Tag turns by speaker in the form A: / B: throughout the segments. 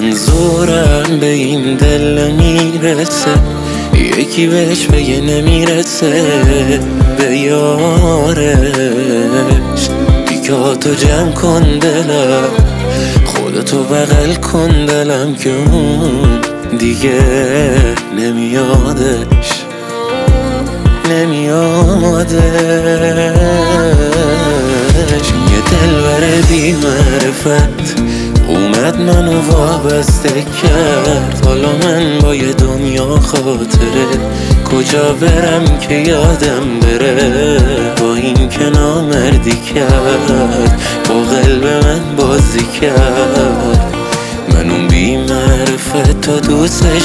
A: منظورم به این دل میرسه، یکی بهش بگه نمیرسه به یارش. دیگاتو جمع کن دلم، خودتو بغل کن دلم که اون دیگه نمیادش. یه دلبر بی معرفت اومد منو وابسته کرد. حالا من با یه دنیا خاطره کجا برم که یادم بره. با این که نامردی کرد، با قلب من بازی کرد. من اون بی معرفت تا دوستش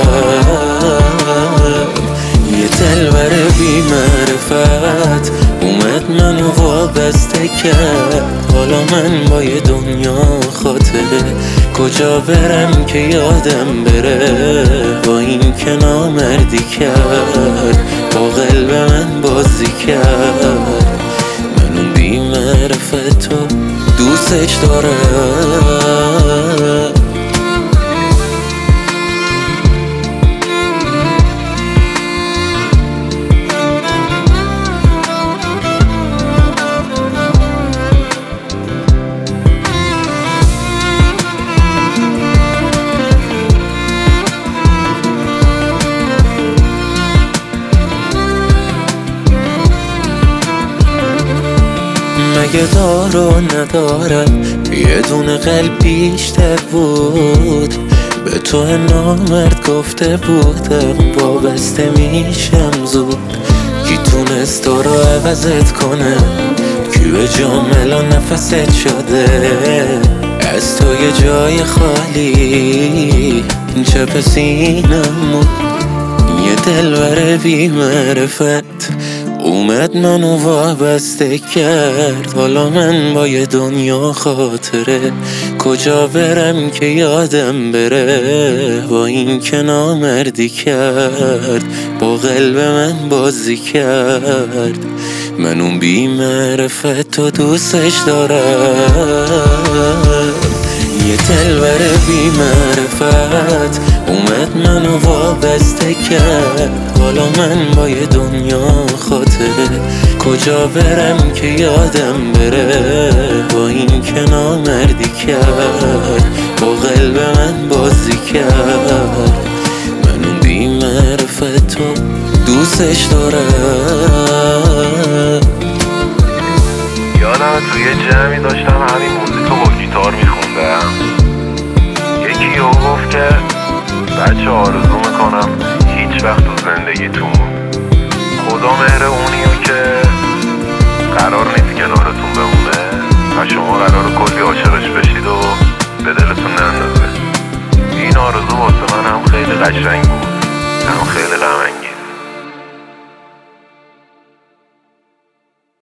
A: دارم. یه دلبر بی معرفت اومد منو وابسته کرد. حالا من با یه دنیا خاطره کجا برم که یادم بره. با این که نامردی کرد، با قلب من بازی کرد. من اون بی معرفت رو دوستش دارم. مگه دار و ندارم یه دونه قلب بیشتر بود. به تو نامرد گفته بودم وابسته میشم زود. کی تونست تو رو عوضت کنه، کی به جاملا نفست شده. از تو یه جای خالی چپ سینم. یه دلبر بی معرفت اومد منو وابسته کرد. حالا من با یه دنیا خاطره کجا برم که یادم بره. با این که نامردی کرد، با قلب من بازی کرد. من اون بی معرفت و دوستش دارم. یه دلبر بی معرفت اومد منو وابسته کرد. حالا من با یه دنیا خاطره کجا برم که یادم بره. با این که نامردی کرد، با قلب من بازی کرد. من اون بی معرفت رو دوستش دارم.
B: یادم توی جمعی داشتم همین موزیکو با گیتار میخوندم. یکی او گفت که بچه آرزو میکنم هیچ وقت تو زندگیتون خدا مهر اونیو که قرار نیست کنارتون بمونه و شما قرار کلی